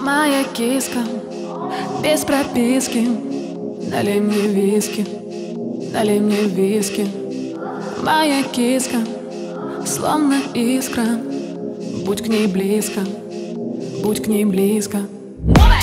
Моя киска, без прописки. Налей мне виски, налей мне виски. Моя киска, словно искра. Будь к ней близко, будь к ней близко.